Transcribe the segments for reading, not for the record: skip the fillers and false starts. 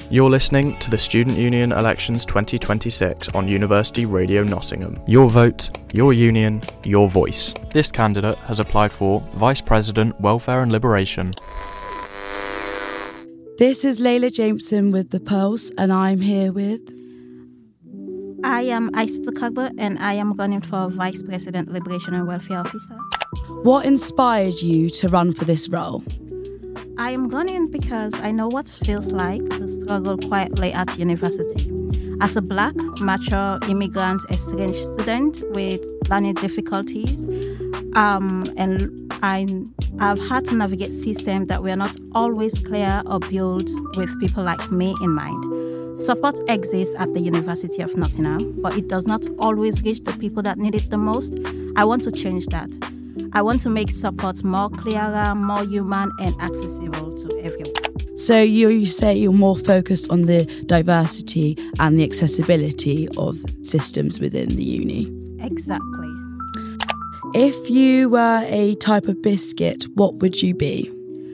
You're listening to the Student Union Elections 2026 on University Radio Nottingham. Your vote, your union, your voice. This candidate has applied for Vice President, Welfare and Liberation. This is Layla Jameson with The Pulse, and I'm here with... I am Aisata Kagba, and I am running for Vice President, Liberation and Welfare Officer. What inspired you to run for this role? I am running because I know what it feels like to struggle quietly at university. As a Black, mature, immigrant, estranged student with learning difficulties, and I've had to navigate systems that were not always clear or built with people like me in mind. Support exists at the University of Nottingham, but it does not always reach the people that need it the most. I want to change that. I want to make support more clearer, more human, and accessible to everyone. So you say you're more focused on the diversity and the accessibility of systems within the uni. Exactly. If you were a type of biscuit, what would you be?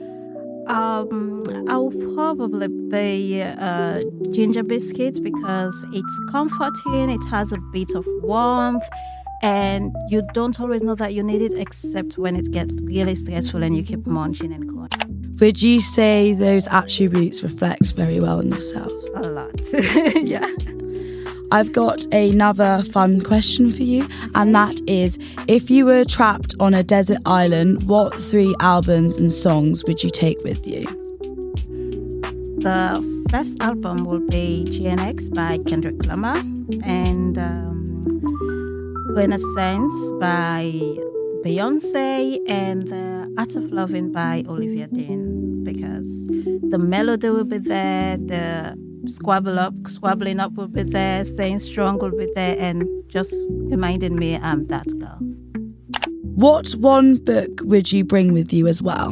I'll probably be a ginger biscuit because it's comforting, it has a bit of warmth, and you don't always know that you need it except when it gets really stressful and you keep munching and going. Would you say those attributes reflect very well on yourself? A lot, yeah. I've got another fun question for you, and that is, if you were trapped on a desert island, what 3 albums and songs would you take with you? The first album will be GNX by Kendrick Lamar, and Renaissance by Beyonce, and The Art of Loving by Olivia Dean, because the melody will be there, the squabbling up will be there, staying strong will be there, and just reminding me I'm that girl. What one book would you bring with you as well?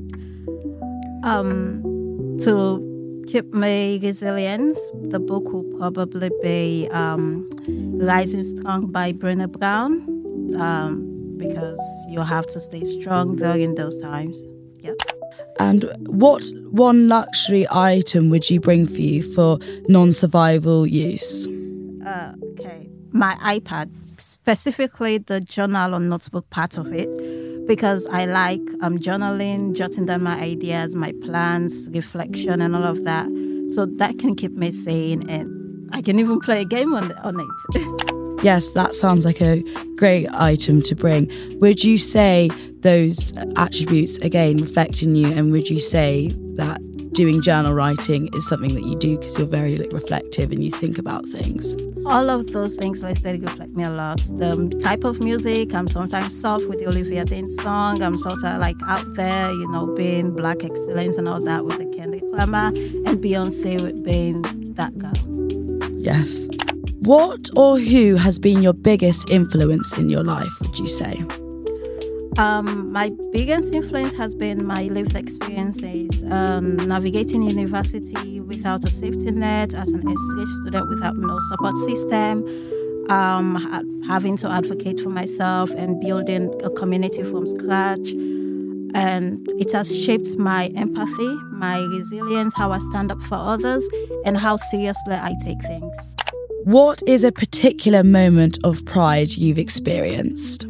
To keep my resilience, the book will probably be Rising Strong by Brené Brown, because you have to stay strong during those times. Yeah. And what one luxury item would you bring for you for non-survival use? Okay, my iPad, specifically the journal or notebook part of it, because I like journaling, jotting down my ideas, my plans, reflection, and all of that. So that can keep me sane, and I can even play a game on it. Yes, that sounds like a great item to bring. Would you say those attributes, again, reflect in you, and would you say that doing journal writing is something that you do because you're very reflective and you think about things? All of those things listed reflect me a lot. The type of music, I'm sometimes soft with the Olivia Dean song. I'm sort of like out there, being Black excellence and all that with the Kendrick Lamar, and Beyonce with being that girl. Yes. What or who has been your biggest influence in your life, would you say? My biggest influence has been my lived experiences, navigating university without a safety net, as an estranged student without no support system, having to advocate for myself and building a community from scratch. And it has shaped my empathy, my resilience, how I stand up for others, and how seriously I take things. What is a particular moment of pride you've experienced?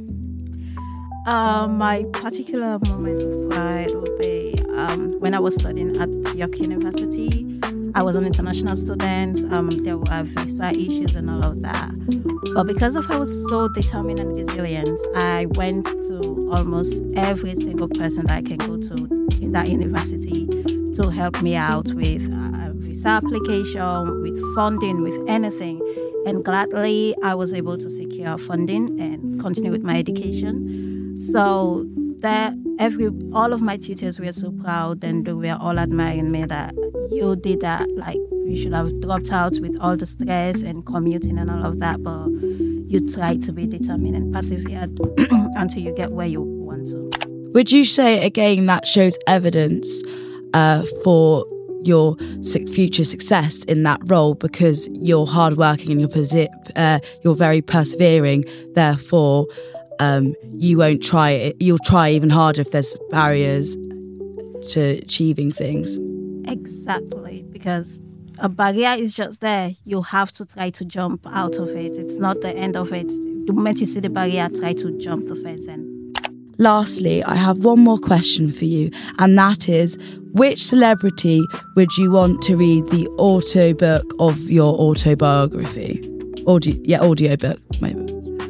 My particular moment of pride would be when I was studying at York University. I was an international student. There were visa issues and all of that. But because I was so determined and resilient, I went to almost every single person that I can go to in that university to help me out with visa application, with funding, with anything. And gladly, I was able to secure funding and continue with my education. So that all of my tutors were so proud, and they were all admiring me that you did that. Like, you should have dropped out with all the stress and commuting and all of that, but you tried to be determined and persevered until you get where you want to. Would you say, again, that shows evidence for your future success in that role, because you're hardworking and you're very persevering, therefore you won't try it. You'll try even harder if there's barriers to achieving things. Exactly, because a barrier is just there. You have to try to jump out of it. It's not the end of it. The moment you see the barrier, try to jump the fence. And lastly, I have one more question for you, and that is, which celebrity would you want to read the audiobook of your autobiography? Audiobook, maybe.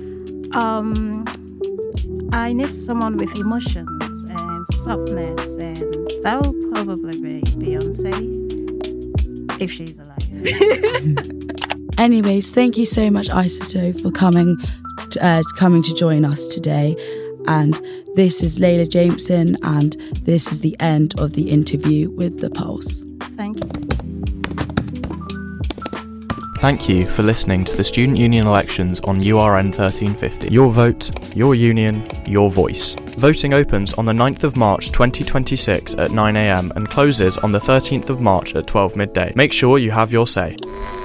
I need someone with emotions and softness, and that will probably be Beyonce, if she's alive. Anyways, thank you so much, Isotope, for coming to join us today. And this is Layla Jameson, and this is the end of the interview with The Pulse. Thank you. Thank you for listening to the Student Union elections on URN 1350. Your vote, your union, your voice. Voting opens on the 9th of March 2026 at 9 a.m. and closes on the 13th of March at 12 midday. Make sure you have your say.